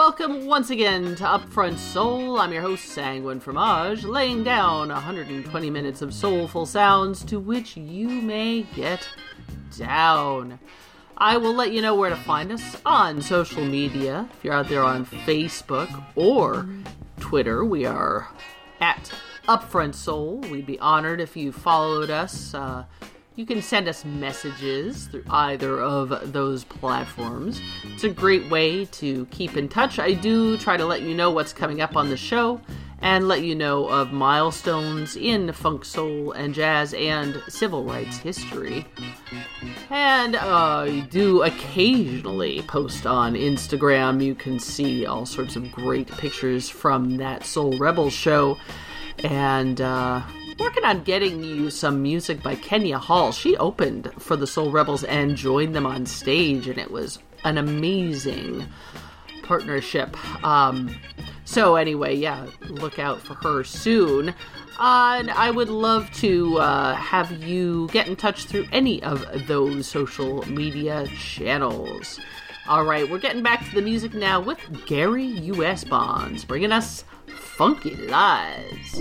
Welcome once again to Upfront Soul. I'm your host, Sanguine Fromage, laying down 120 minutes of soulful sounds to which you may get down. I will let you know where to find us on social media. If you're out there on Facebook or Twitter, we are at Upfront Soul. We'd be honored if you followed us. You can send us messages through either of those platforms. It's a great way to keep in touch. I do try to let you know what's coming up on the show and let you know of milestones in funk, soul, and jazz and civil rights history. And I do occasionally post on Instagram. You can see all sorts of great pictures from that Soul Rebels show. And working on getting you some music by Kenya Hall. She opened for the Soul Rebels and joined them on stage, and it was an amazing partnership. So anyway, yeah, look out for her soon. And I would love to have you get in touch through any of those social media channels. All right, we're getting back to the music now with Gary U.S. Bonds, bringing us Funky Lies.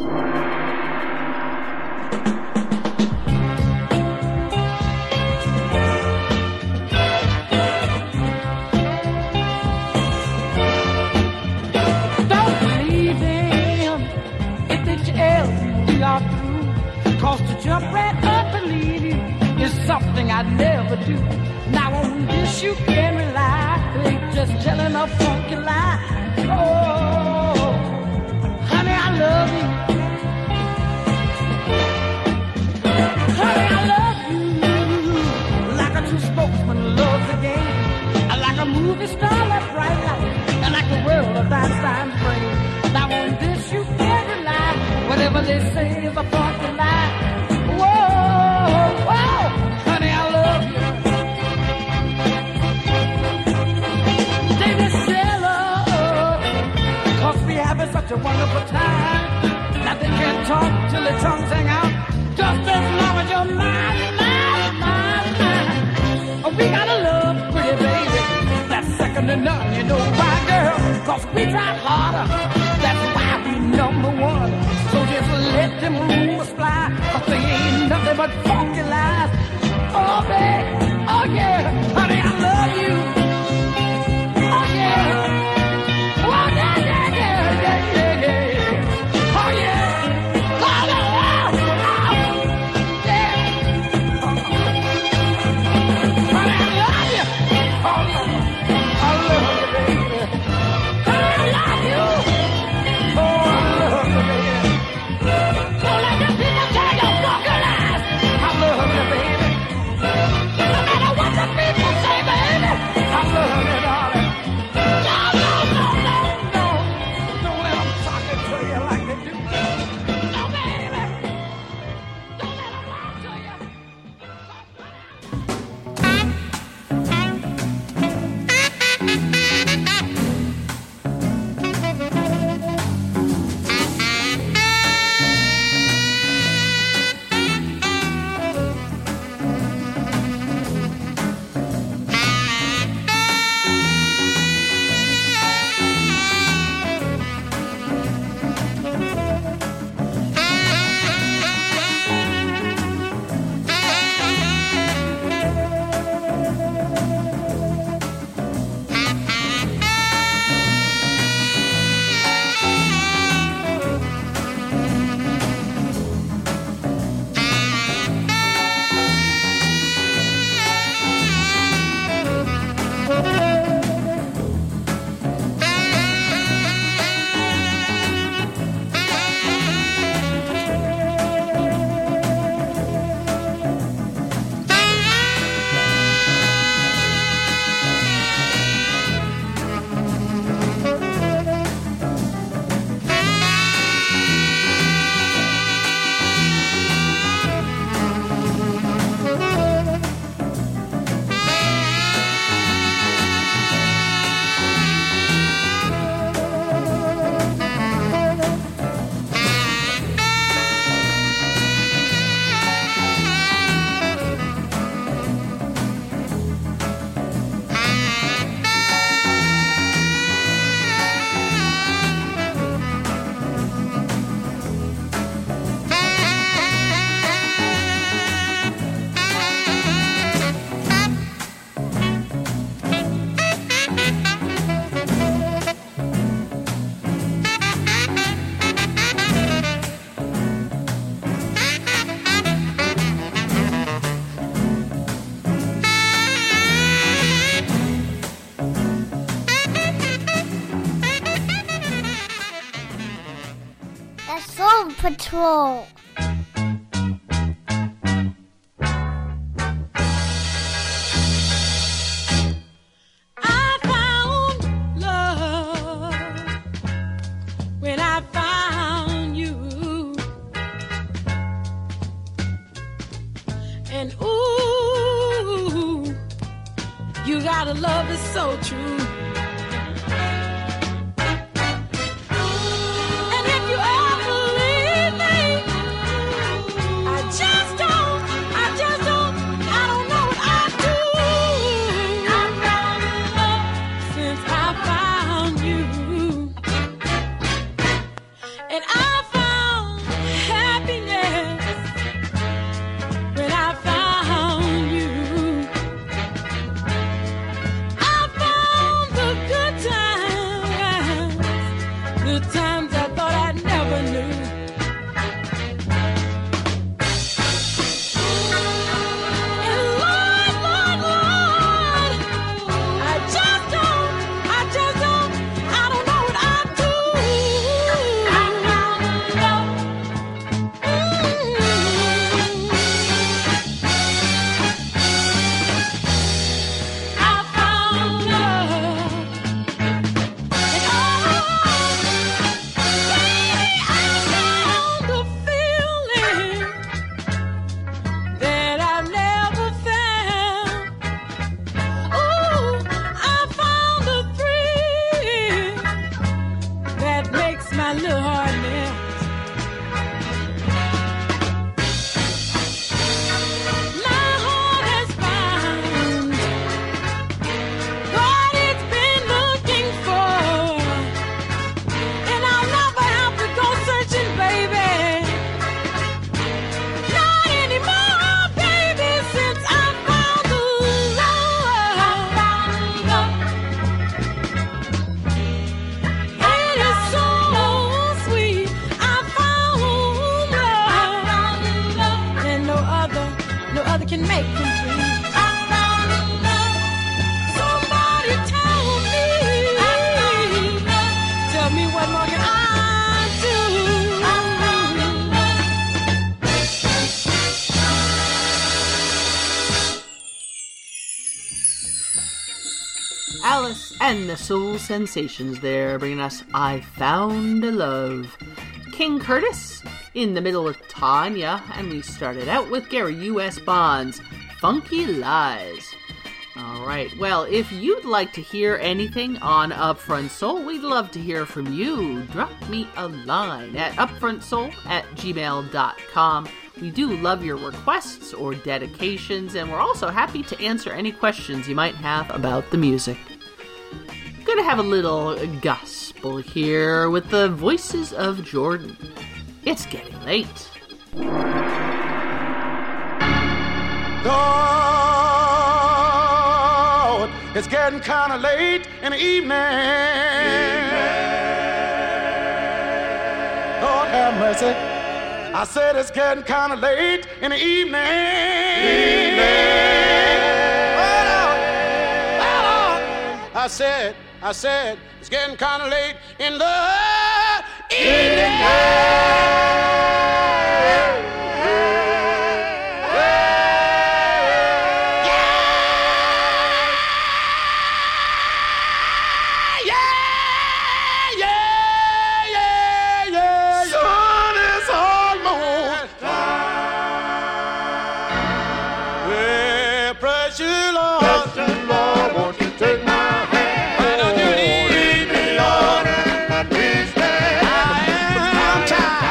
Cause to jump right up and leave you is something I'd never do. Now on this you can rely. Ain't just telling a funky lie. Oh, honey, I love you. Honey, I love you. Like a true spokesman loves the game. Like a movie star that's bright light. And like the world of Einstein's brain. Now on this you can rely. Whatever they say is a funky lie. Whoa, whoa, honey, I love you. They just jealous, cause we having such a wonderful time. Now they can't talk till their tongues hang out. Just as long as you're mine. Oh, we gotta love, pretty baby. That's second to none, you know why, girl? Cause we try harder. That's why we number one. So just let them rumors fly. Cause they ain't nothing but funky lies. Oh, babe, oh yeah, honey, I love you. Oh yeah, oh yeah, yeah, yeah, yeah, yeah, yeah. Oh yeah, oh yeah, yeah. Honey, I love you. Oh, I love you, baby. Honey, I love you. People say, baby. Patrol. I found love when I found you, and ooh, you gotta love is so true. Alice and the Soul Sensations there, bringing us I Found a Love. King Curtis, In the Middle of Tanya, and we started out with Gary U.S. Bonds, Funky Lies. Alright, well, if you'd like to hear anything on Upfront Soul, we'd love to hear from you. Drop me a line at upfrontsoul@gmail.com. We do love your requests or dedications, and we're also happy to answer any questions you might have about the music. Gonna have a little gospel here with the Voices of Jordan. It's getting late. Lord, it's getting kind of late in the evening. Lord have mercy. I said it's getting kind of late in the evening. I said it's getting kind of late in the evening. Time.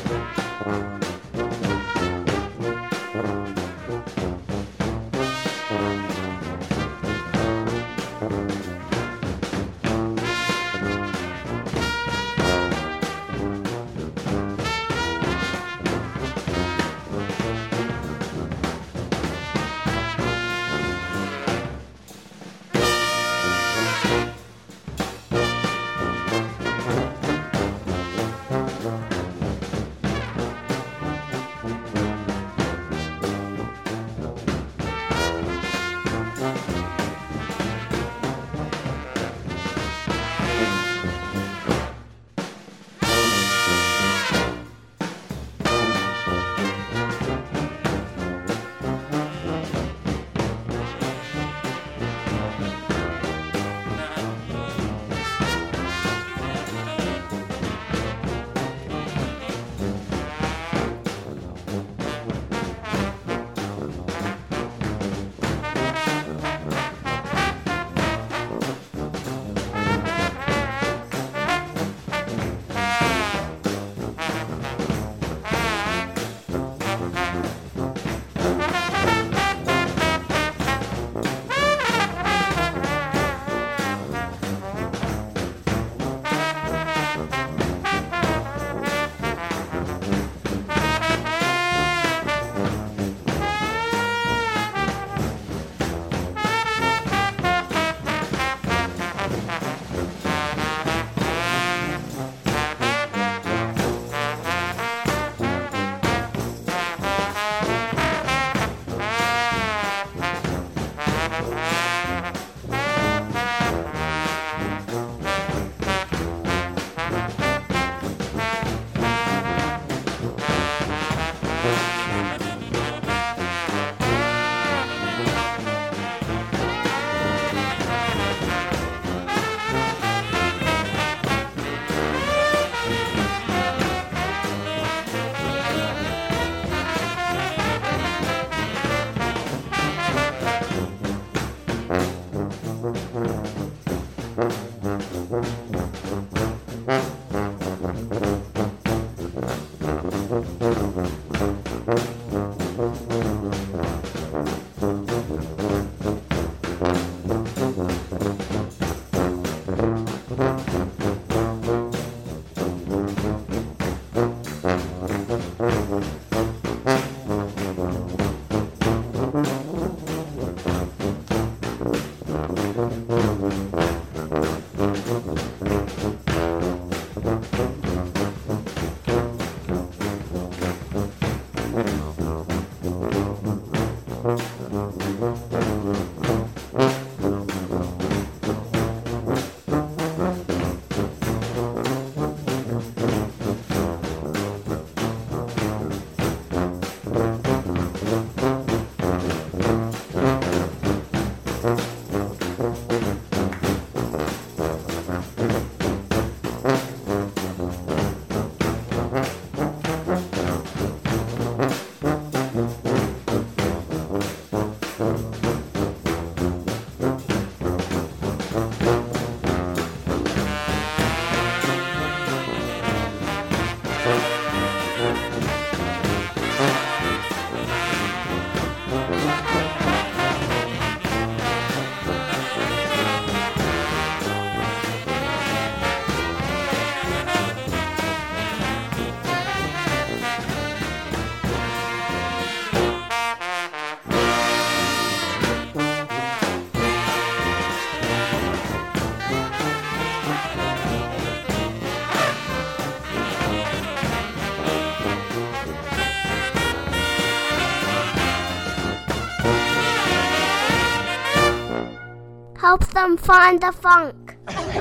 Help them find the funk.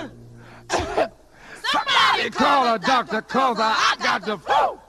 Somebody call a doctor, 'cause I got the flu.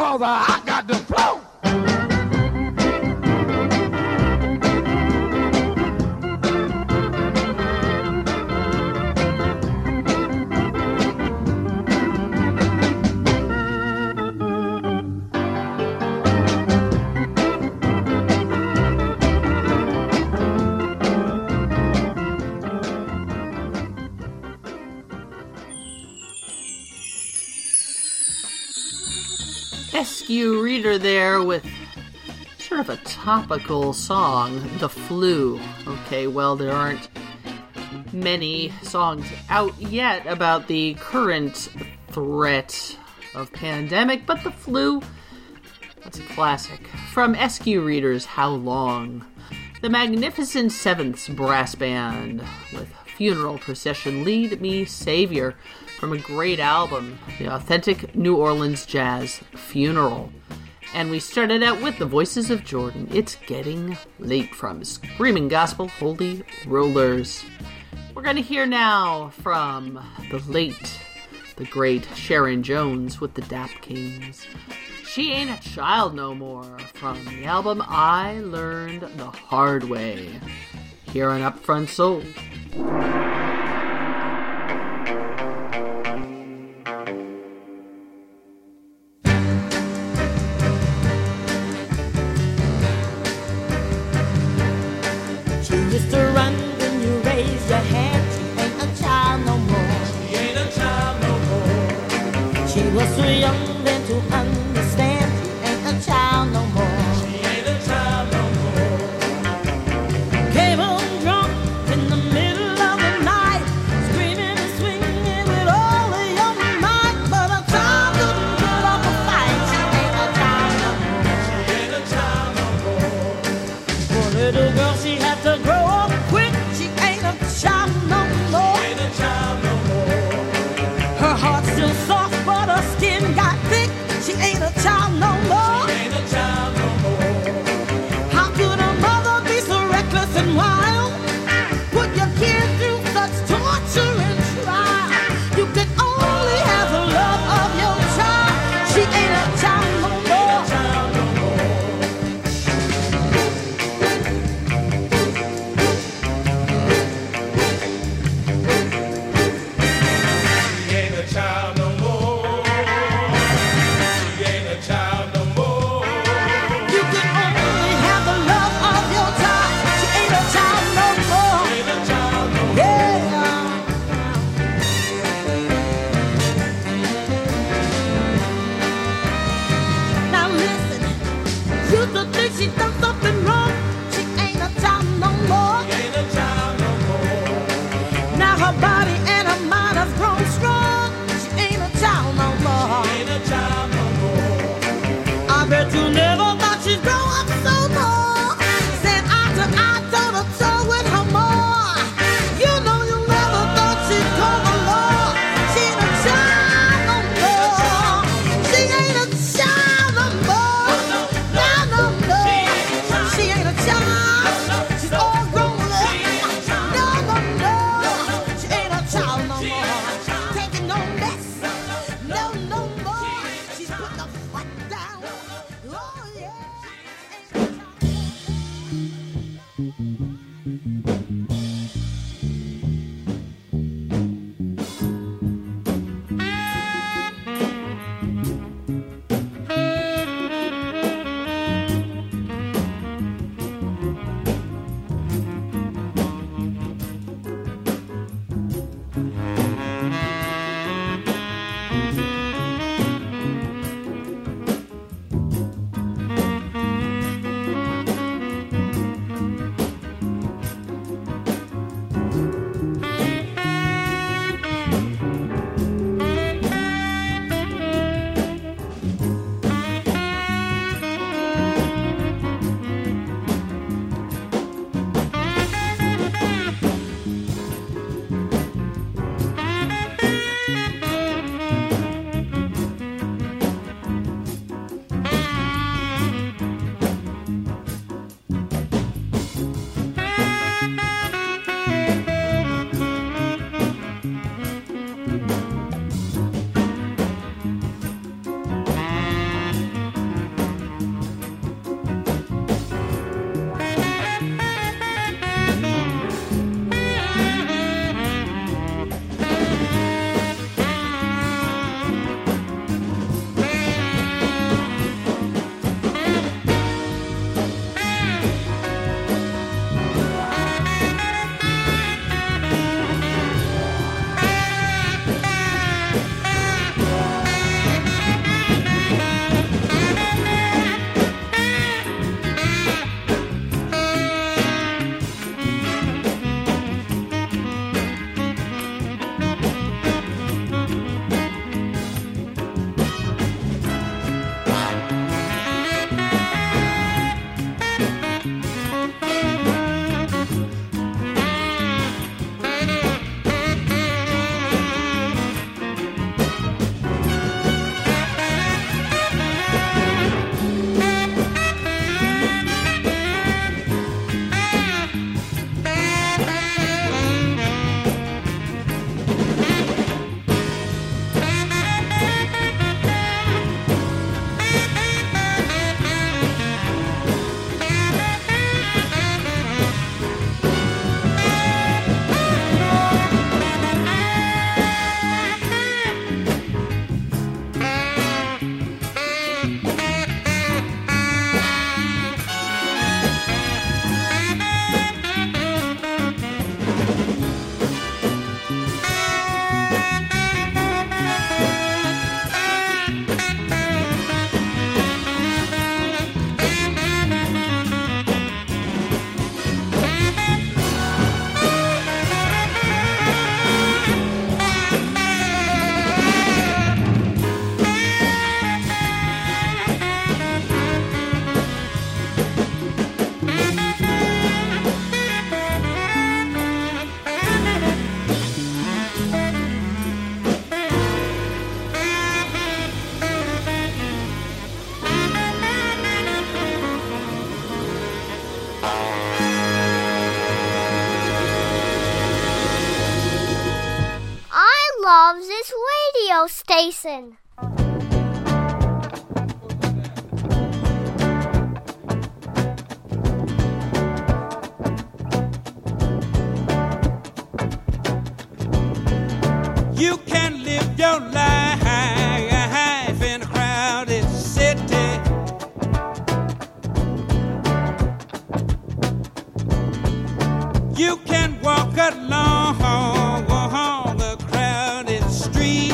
'cause I got the flow. Rescue Reader there with sort of a topical song, The Flu. Okay, well, there aren't many songs out yet about the current threat of pandemic, but The Flu, that's a classic. From Rescue Reader's How Long? The Magnificent Seventh's Brass Band with Funeral Procession, Lead Me Savior, from a great album, the Authentic New Orleans Jazz Funeral. And we started out with the Voices of Jordan, It's Getting Late, from Screaming Gospel, Holy Rollers. We're going to hear now from the late, the great Sharon Jones with the Dap Kings, She Ain't a Child No More, from the album I Learned the Hard Way, here on Upfront Soul. Used to run when you raise your hand. She ain't a child no more. She ain't a child no more. She was too young then to understand. She ain't a child no more. She ain't a child no more. Came home drunk in the middle of the night, screaming and swinging with all of your might. But a child couldn't put up a fight. She ain't a child no more. She ain't a child no more. Poor little girl, she had to grow up quick. She ain't a child no more. She ain't a child no more. Her heart's still soft, but her skin got thick. She ain't a child no more. She ain't a child no more. How could a mother be so reckless and wild? Put your kid through such torture and trial. You can only have the love of your child. She ain't a child no more. She ain't a child no more. Loves this radio station. You can live your life in a crowded city. You can walk along the crowded street.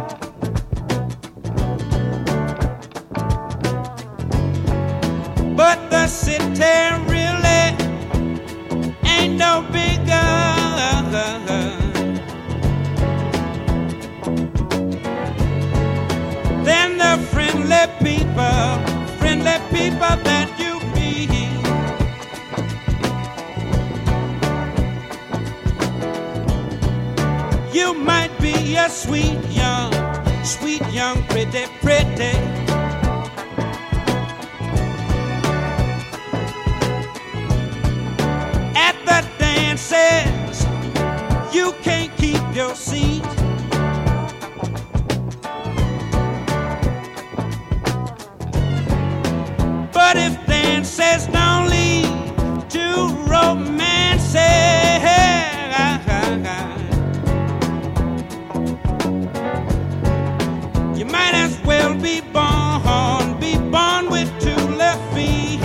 But the city really ain't no bigger than the friendly people that you meet. You might be a sweet young, pretty. At the dances, you can't keep your seat. But if dances don't lead to romances, you might as well be born with two left feet.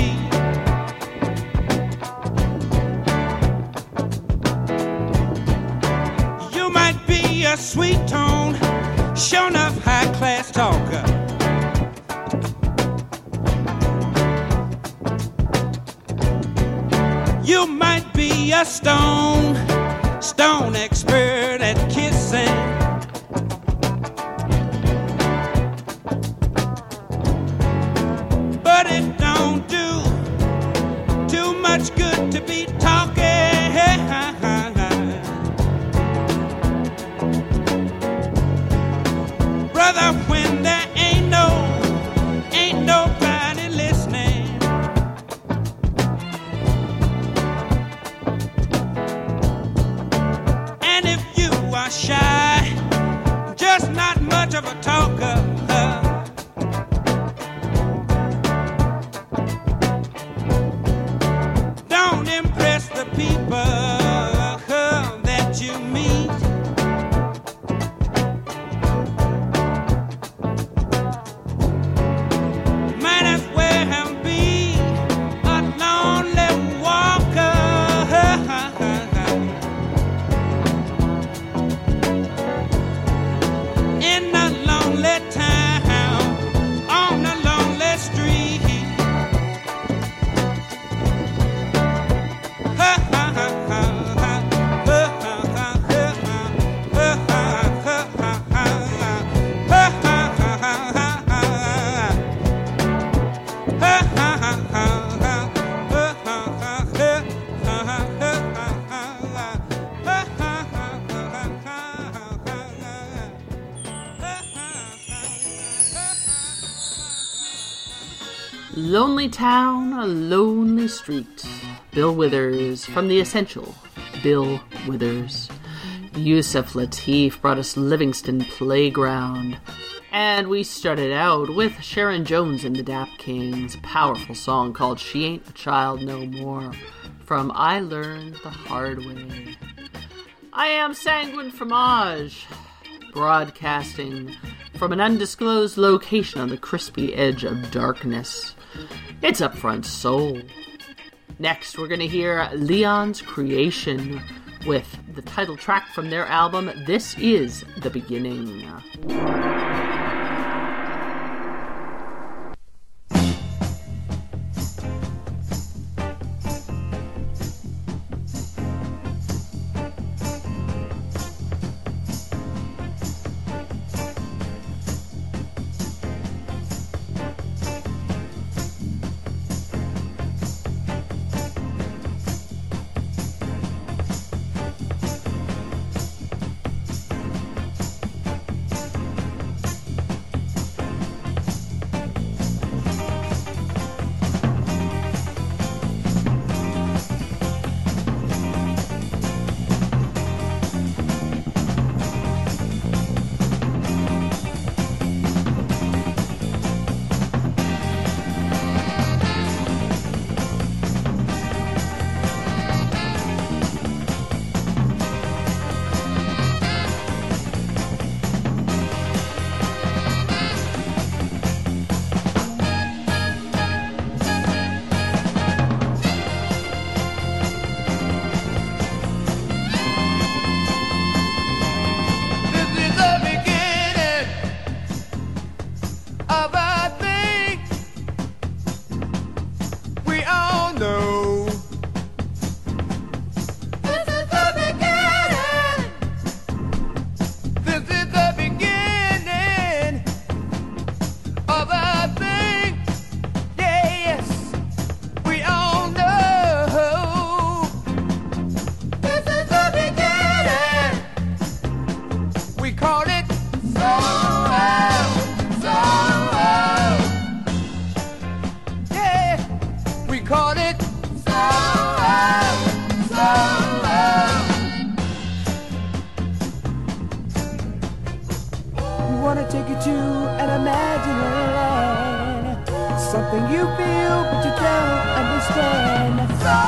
You might be a sweet tone, sure enough high-class talker. You might be a stone expert at kissing. But it don't do too much good to be talking. Brother, when there ain't nobody listening. And if you are shy, just not much of a talker, don't impress the people that you meet. Might as well be a lonely walker in a lonely town, on a lonely street. Lonely town, a lonely street. Bill Withers from The Essential. Bill Withers. Yusef Lateef brought us Livingston Playground. And we started out with Sharon Jones and the Dap Kings' powerful song called She Ain't a Child No More from I Learned the Hard Way. I am Sanguine Fromage, broadcasting from an undisclosed location on the crispy edge of darkness. It's Upfront Soul. Next, we're going to hear Leon's Creation with the title track from their album, This Is the Beginning. to an imaginary land. Something you feel but you don't understand.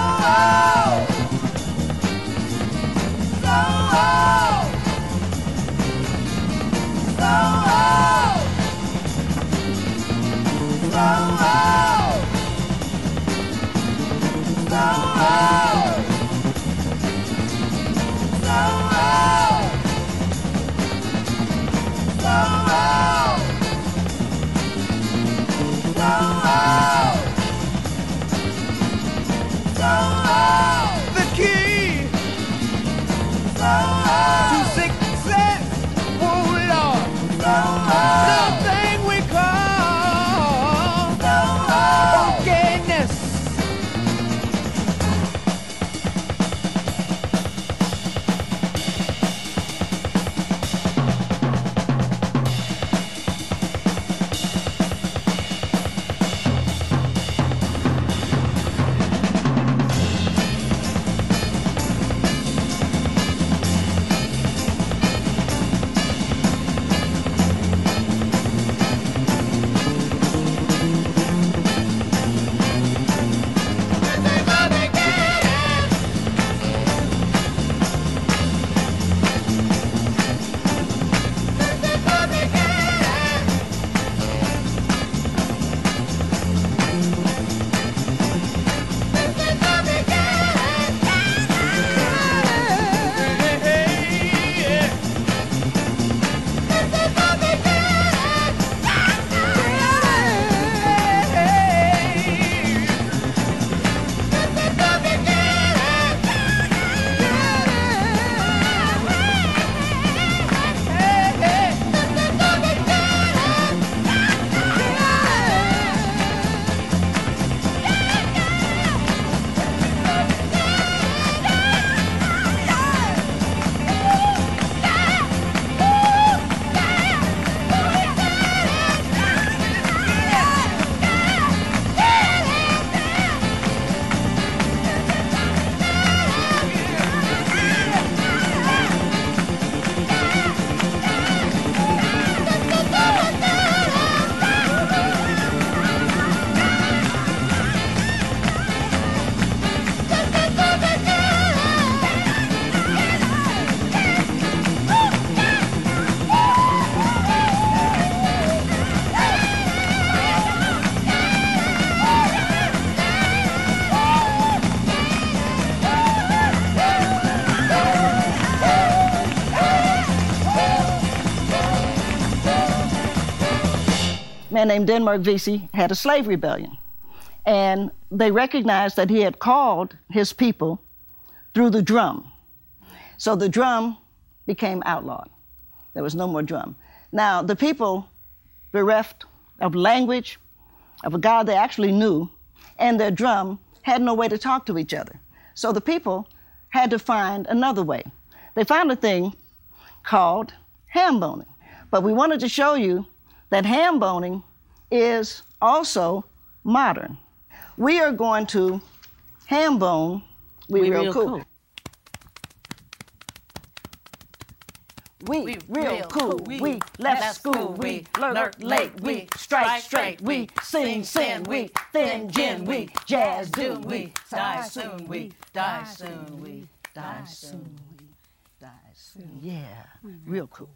The key to success, oh Lord, something we call forgiveness. A man named Denmark Vesey had a slave rebellion. And they recognized that he had called his people through the drum. So the drum became outlawed. There was no more drum. Now, the people, bereft of language, of a God they actually knew, and their drum, had no way to talk to each other. So the people had to find another way. They found a thing called ham boning. But we wanted to show you that ham boning is also modern. We are going to ham bone We Real Cool. We real cool, we left school, we lurk late, we strike straight, we sing sin, we thin gin, we jazz do, we die soon, we die soon, we die soon, we die soon. Yeah, real cool.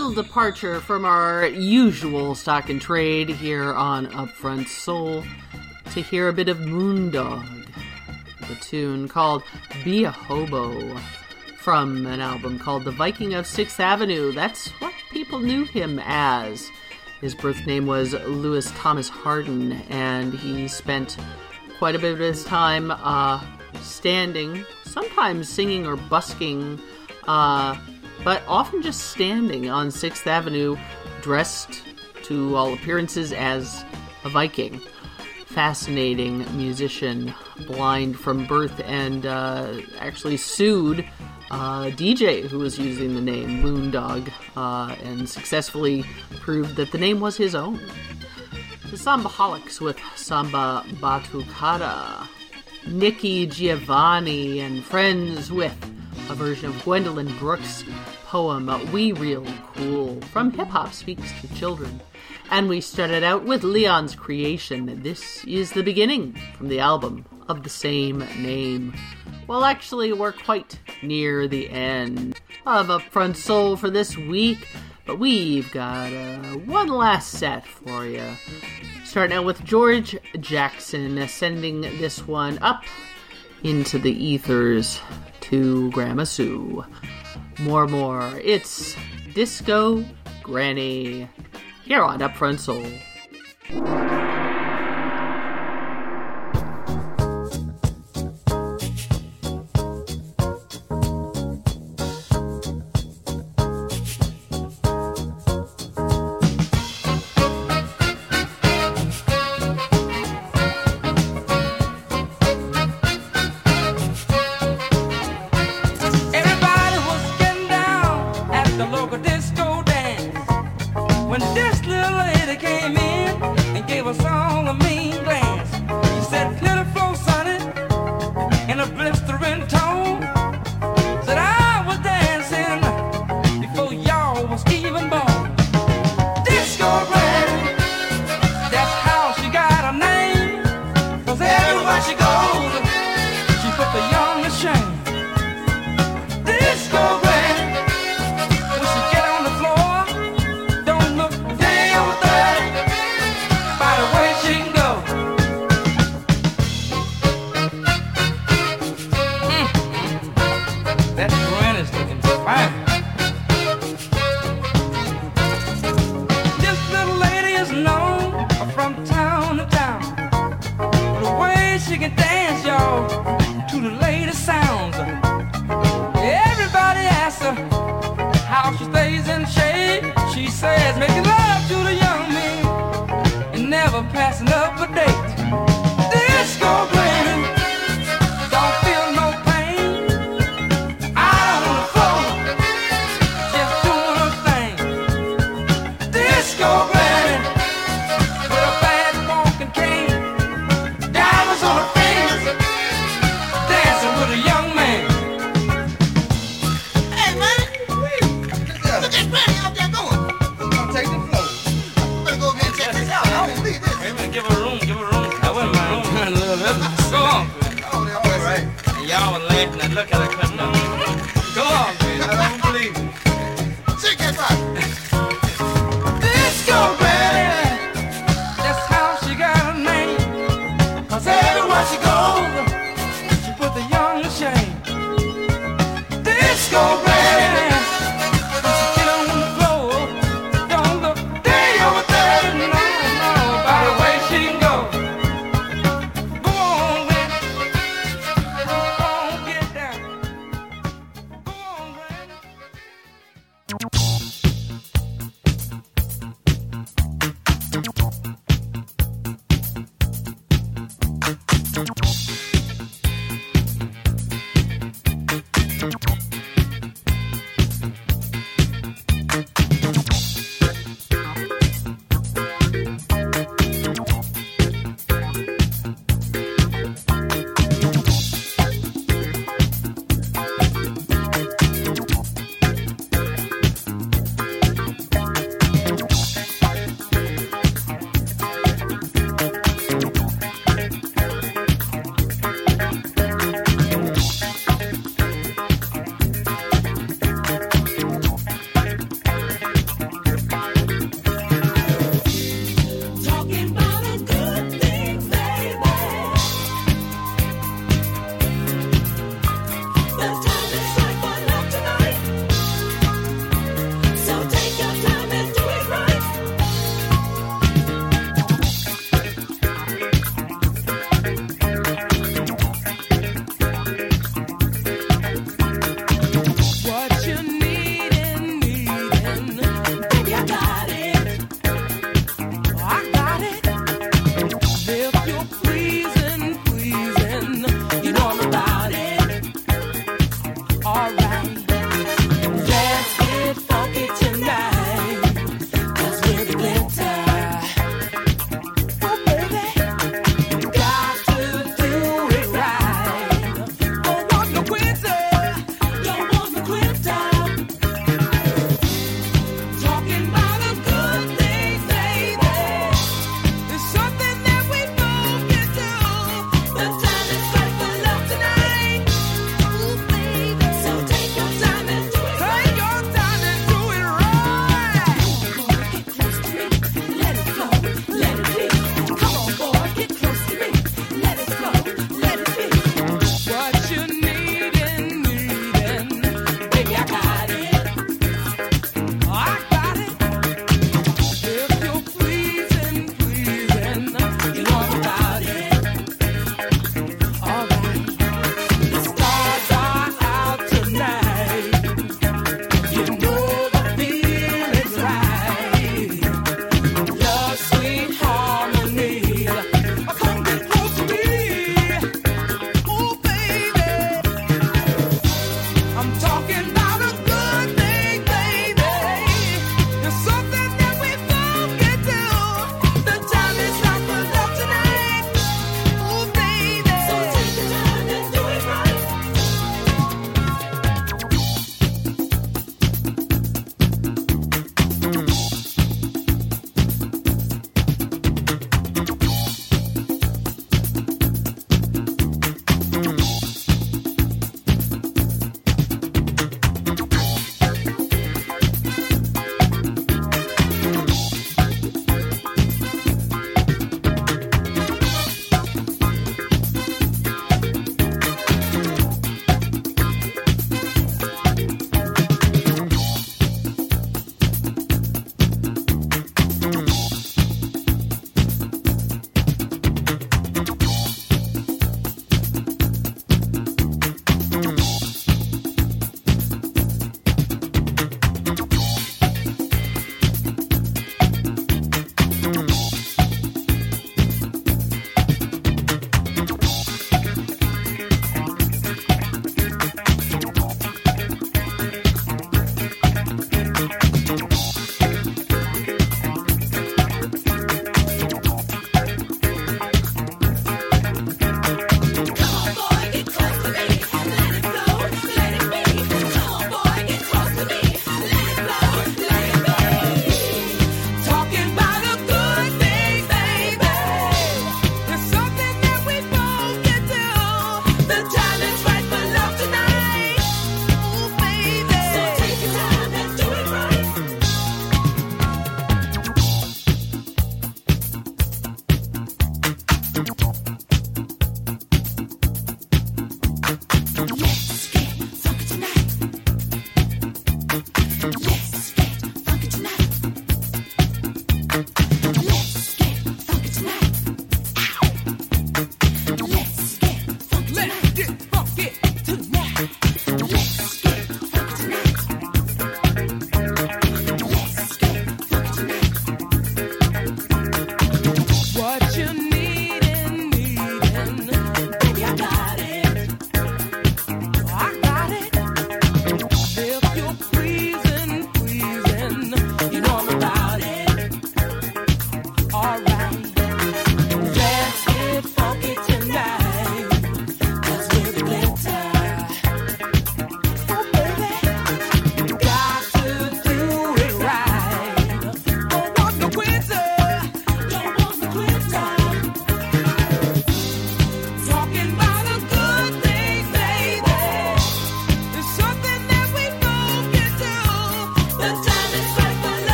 little departure from our usual stock and trade here on Upfront Soul to hear a bit of Moondog, the tune called Be a Hobo, from an album called The Viking of 6th Avenue. That's what people knew him as. His birth name was Louis Thomas Harden, and he spent quite a bit of his time standing, sometimes singing or busking, but often just standing on 6th Avenue, dressed to all appearances as a Viking. Fascinating musician, blind from birth, and actually sued DJ who was using the name Moondog, and successfully proved that the name was his own. The Sambaholics with Samba Batucada. Nikki Giovanni and friends with a version of Gwendolyn Brooks' poem We Real Cool from Hip Hop Speaks to Children. And we started out with Leon's creation. This is the beginning from the album of the same name. Well, actually, we're quite near the end of Upfront Soul for this week, but we've got one last set for you. Starting out with George Jackson, sending this one up into the ethers to Grandma Sue. More. It's Disco Granny here on Upfront Soul. alright. Let's get funky tonight, 'cause we're the glitter. Oh baby, got to do it right. Don't want no quitter, don't want no quitter. Talking about the good things, baby. It's something that we both can do. The time is right for love tonight. Ooh, baby. So take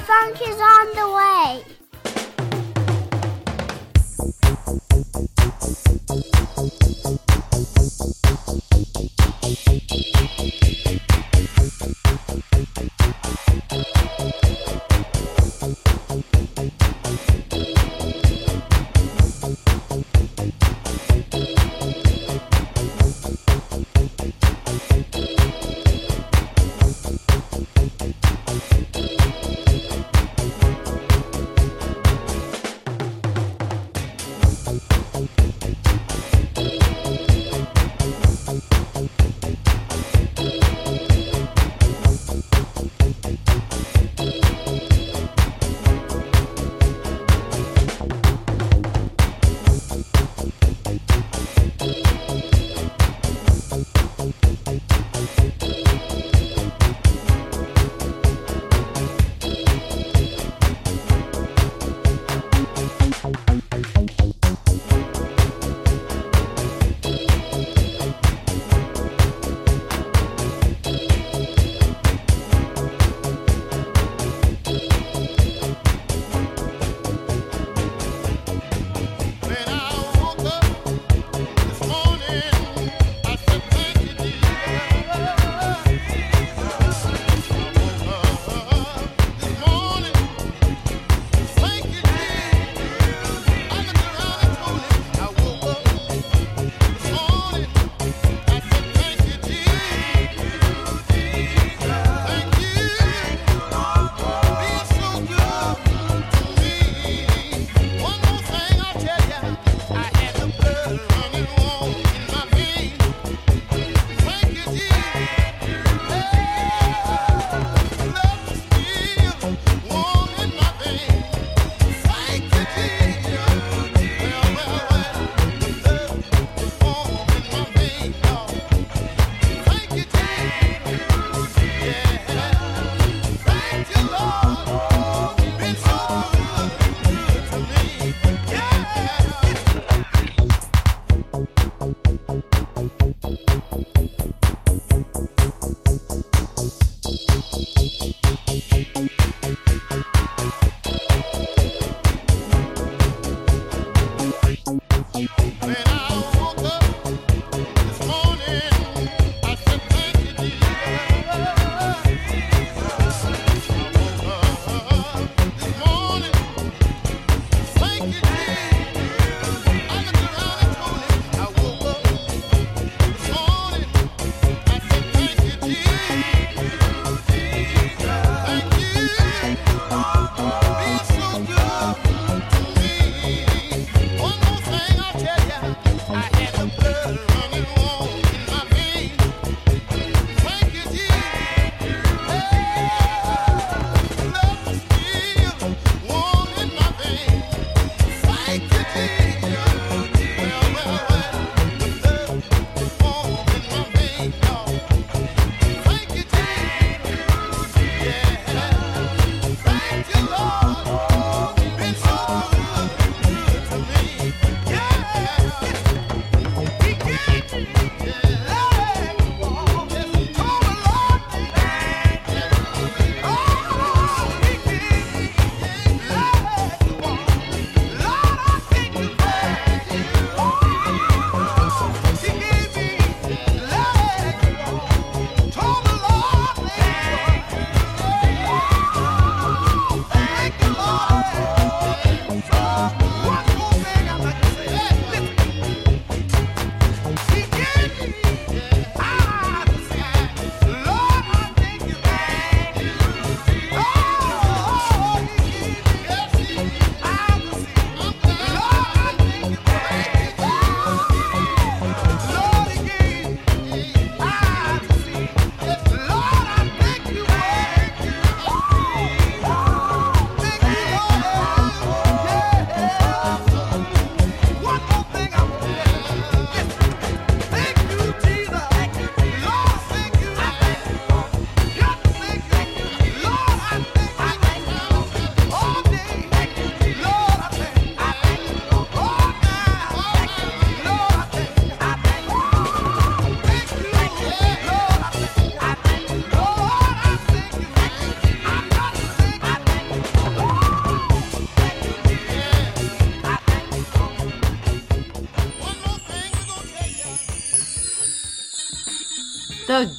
funk is on the way.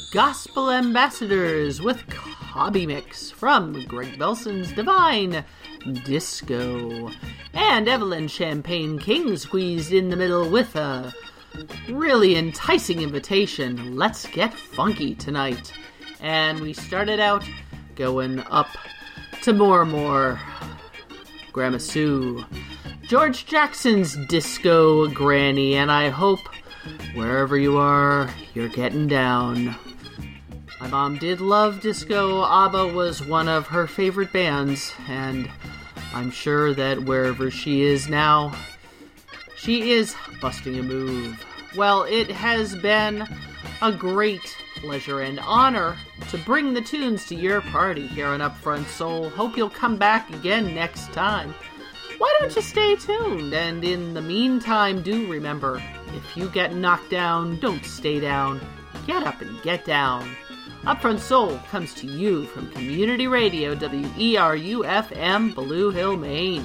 Gospel Ambassadors with Hobby Mix from Greg Belson's Divine Disco. And Evelyn Champagne King squeezed in the middle with a really enticing invitation. Let's get funky tonight. And we started out going up to more Grandma Sue, George Jackson's Disco Granny, and I hope wherever you are, you're getting down. My mom did love disco. ABBA was one of her favorite bands, and I'm sure that wherever she is now, she is busting a move. Well, it has been a great pleasure and honor to bring the tunes to your party here on Upfront Soul. Hope you'll come back again next time. Why don't you stay tuned? And in the meantime, do remember, if you get knocked down, don't stay down. Get up and get down. Upfront Soul comes to you from Community Radio, WERU-FM, Blue Hill, Maine.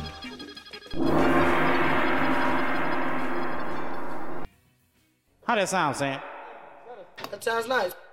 How that sound, Sam? That sounds nice.